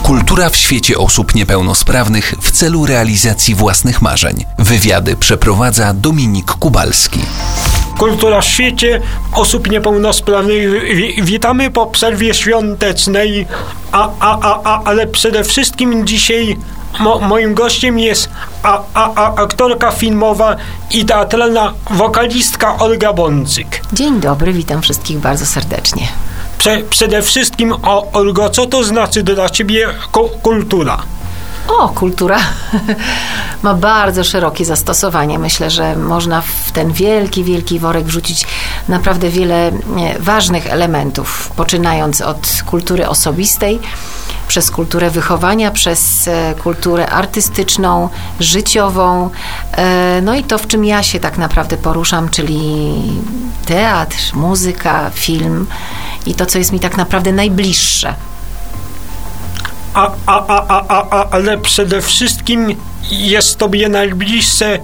Kultura w świecie osób niepełnosprawnych w celu realizacji własnych marzeń. Wywiady przeprowadza Dominik Kubalski. Kultura w świecie osób niepełnosprawnych. Witamy po przerwie świątecznej, ale przede wszystkim dzisiaj moim gościem jest aktorka filmowa i teatralna wokalistka Olga Bądzyk. Dzień dobry, witam wszystkich bardzo serdecznie. Przede wszystkim, Olgo, co to znaczy dla ciebie kultura? Kultura ma bardzo szerokie zastosowanie. Myślę, że można w ten wielki worek wrzucić naprawdę wiele ważnych elementów, poczynając od kultury osobistej, przez kulturę wychowania, przez kulturę artystyczną, życiową, no i to, w czym ja się tak naprawdę poruszam, czyli teatr, muzyka, film i to, co jest mi tak naprawdę najbliższe. Ale przede wszystkim jest tobie najbliższe.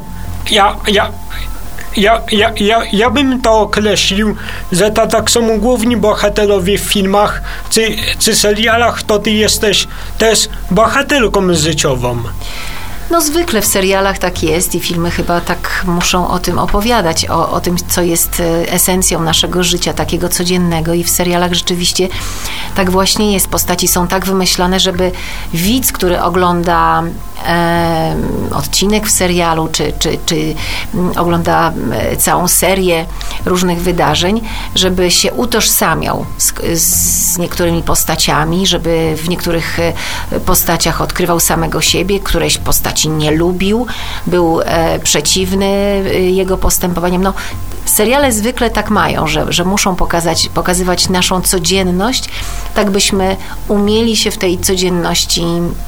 Ja bym to określił, że tak są główni bohaterowie w filmach czy serialach, to ty jesteś też bohaterką życiową. No zwykle w serialach tak jest i filmy chyba tak muszą o tym opowiadać, o tym, co jest esencją naszego życia, takiego codziennego, i w serialach rzeczywiście tak właśnie jest. Postaci są tak wymyślane, żeby widz, który ogląda odcinek w serialu, czy ogląda całą serię różnych wydarzeń, żeby się utożsamiał z niektórymi postaciami, żeby w niektórych postaciach odkrywał samego siebie, któreś postaci nie lubił, był przeciwny jego postępowaniom. No, seriale zwykle tak mają, że muszą pokazywać naszą codzienność, tak byśmy umieli się w tej codzienności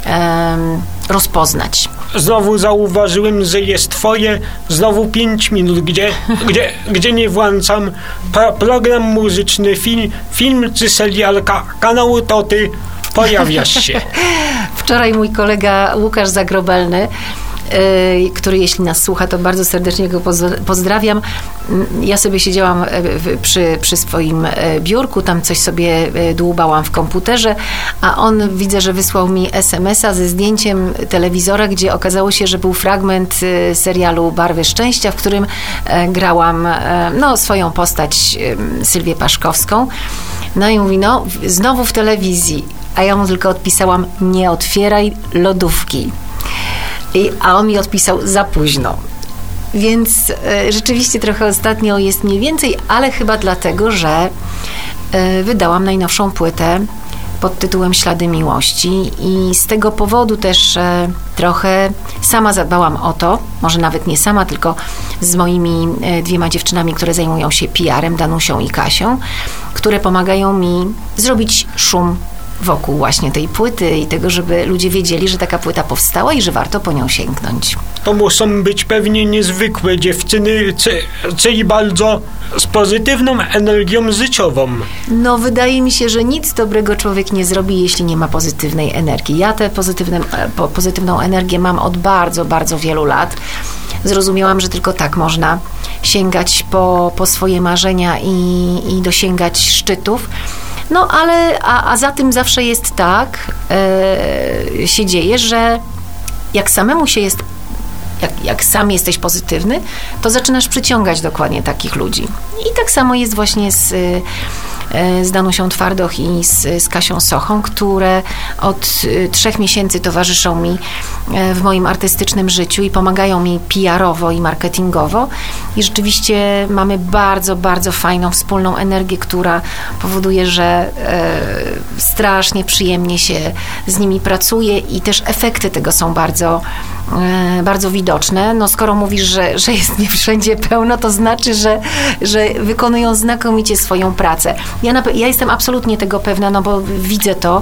rozpoznać. Znowu zauważyłem, że jest znowu 5 minut, gdzie nie włączam program muzyczny, film czy serial, kanał Toty, pojawiasz się. Wczoraj mój kolega Łukasz Zagrobelny, który jeśli nas słucha, to bardzo serdecznie go pozdrawiam. Ja sobie siedziałam przy swoim biurku, tam coś sobie dłubałam w komputerze, a on, widzę, że wysłał mi SMS-a ze zdjęciem telewizora, gdzie okazało się, że był fragment serialu Barwy Szczęścia, w którym grałam swoją postać, Sylwię Paszkowską. No i mówi, znowu w telewizji. A ja mu tylko odpisałam: nie otwieraj lodówki. A on mi odpisał: za późno. Więc rzeczywiście trochę ostatnio jest mniej więcej, ale chyba dlatego, że wydałam najnowszą płytę pod tytułem Ślady Miłości i z tego powodu też trochę sama zadbałam o to, może nawet nie sama, tylko z moimi 2 dziewczynami, które zajmują się PR-em, Danusią i Kasią, które pomagają mi zrobić szum wokół właśnie tej płyty i tego, żeby ludzie wiedzieli, że taka płyta powstała i że warto po nią sięgnąć. To muszą być pewnie niezwykłe dziewczyny, czyli bardzo z pozytywną energią życiową. No, wydaje mi się, że nic dobrego człowiek nie zrobi, jeśli nie ma pozytywnej energii. Ja tę pozytywną energię mam od bardzo, bardzo wielu lat. Zrozumiałam, że tylko tak można sięgać po swoje marzenia i dosięgać szczytów. No, ale a za tym zawsze jest tak, się dzieje, że jak samemu się jest, jak sam jesteś pozytywny, to zaczynasz przyciągać dokładnie takich ludzi. I tak samo jest właśnie z Danusią Twardoch i z Kasią Sochą, które od 3 miesięcy towarzyszą mi w moim artystycznym życiu i pomagają mi PR-owo i marketingowo. I rzeczywiście mamy bardzo, bardzo fajną wspólną energię, która powoduje, że strasznie przyjemnie się z nimi pracuje i też efekty tego są bardzo, bardzo widoczne. No, skoro mówisz, że jest nie wszędzie pełno, to znaczy, że wykonują znakomicie swoją pracę. Ja jestem absolutnie tego pewna, bo widzę to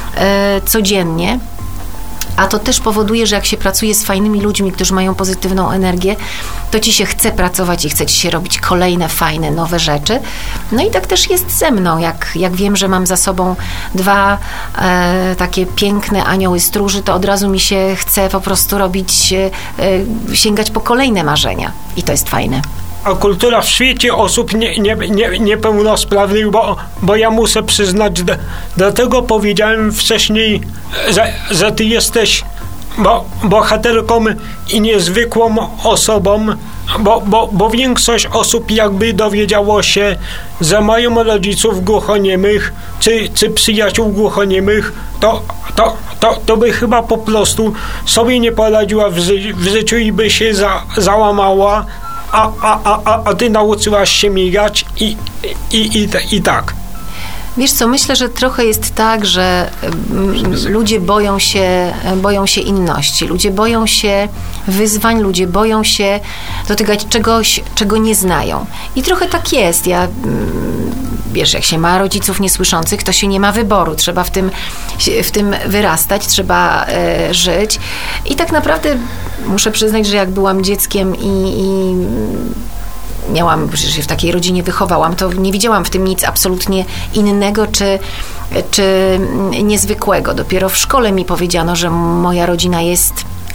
codziennie. A to też powoduje, że jak się pracuje z fajnymi ludźmi, którzy mają pozytywną energię, to ci się chce pracować i chce ci się robić kolejne fajne, nowe rzeczy. No i tak też jest ze mną. Jak wiem, że mam za sobą 2 takie piękne anioły stróży, to od razu mi się chce po prostu robić, sięgać po kolejne marzenia. I to jest fajne. a kultura w świecie osób niepełnosprawnych, bo ja muszę przyznać, dlatego powiedziałem wcześniej, że ty jesteś bohaterką i niezwykłą osobą, bo większość osób jakby dowiedziało się, że mają rodziców głuchoniemych, czy przyjaciół głuchoniemych, to by chyba po prostu sobie nie poradziła w życiu i by się załamała, a ty nauczyłaś się migać i tak. Wiesz co, myślę, że trochę jest tak, że ludzie boją się inności, ludzie boją się wyzwań, ludzie boją się dotykać czegoś, czego nie znają. I trochę tak jest. Wiesz, jak się ma rodziców niesłyszących, to się nie ma wyboru. Trzeba w tym wyrastać, trzeba żyć. I tak naprawdę muszę przyznać, że jak byłam dzieckiem i przecież się w takiej rodzinie wychowałam, to nie widziałam w tym nic absolutnie innego czy niezwykłego. Dopiero w szkole mi powiedziano, że moja rodzina jest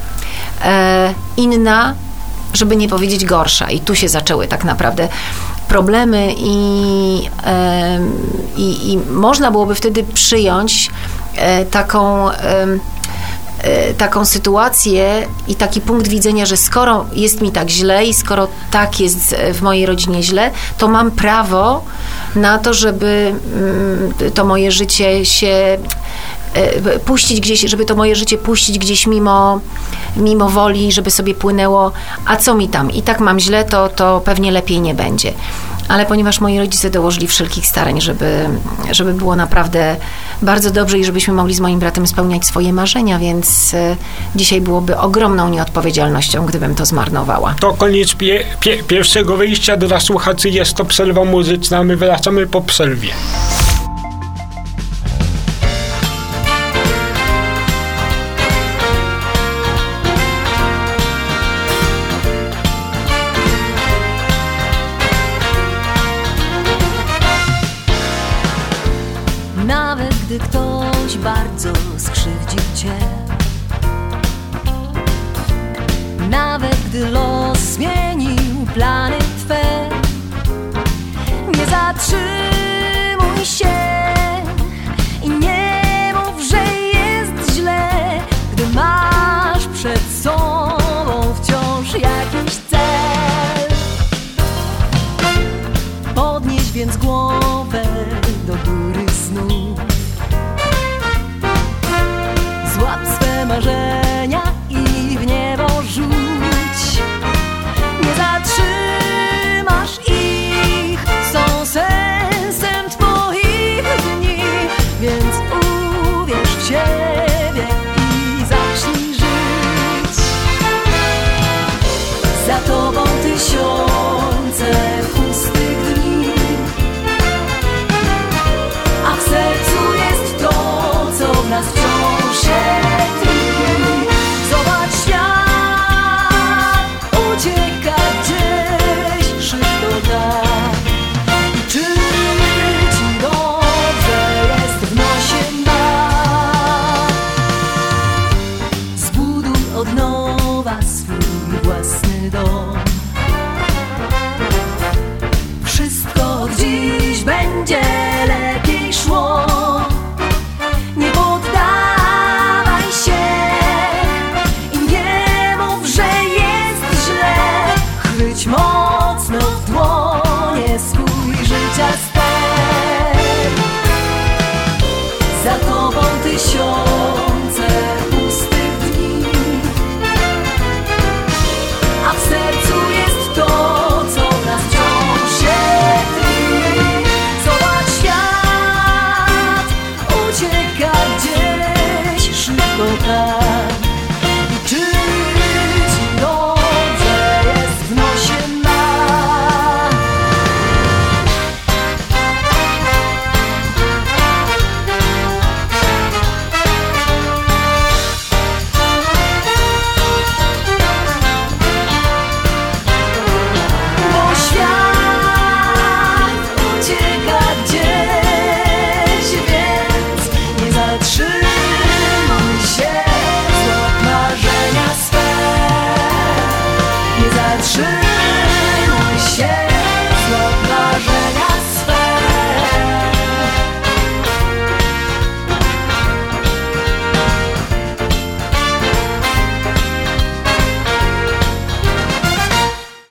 inna, żeby nie powiedzieć gorsza. I tu się zaczęły tak naprawdę problemy i można byłoby wtedy przyjąć taką sytuację i taki punkt widzenia, że skoro jest mi tak źle i skoro tak jest w mojej rodzinie źle, to mam prawo na to, żeby to moje życie się puścić gdzieś, żeby to moje życie puścić gdzieś mimo woli, żeby sobie płynęło, a co mi tam? I tak mam źle, to pewnie lepiej nie będzie. Ale ponieważ moi rodzice dołożyli wszelkich starań, żeby było naprawdę bardzo dobrze i żebyśmy mogli z moim bratem spełniać swoje marzenia, więc dzisiaj byłoby ogromną nieodpowiedzialnością, gdybym to zmarnowała. To koniec pierwszego wyjścia. Dla słuchaczy jest to przerwa muzyczna. My wracamy po przerwie. Nawet gdy ktoś bardzo skrzywdził cię, nawet gdy los zmienił plany twe, nie zatrzymuj się i nie mów, że jest źle, gdy masz przed sobą wciąż jakiś cel. Podnieś więc głowę do góry snu, złap swe marzenia i w niebo rzuć. Nie zatrzymasz ich, są sensem twoich dni, więc uwierz w siebie i zacznij żyć. Za tobą tysiące pustych dni, a w sercu jest to, co w nas wciąż się tli. Zobacz, świat ucieka gdzieś szybko tak. I czy ci dobrze jest w nosie ma? Zbuduj od nowa swój własny dom. Wszystko dziś będzie lepiej szło. Nie poddawaj się i nie mów, że jest źle. Chwyć mocno w dłonie swój życia ster. Za tobą tysiąc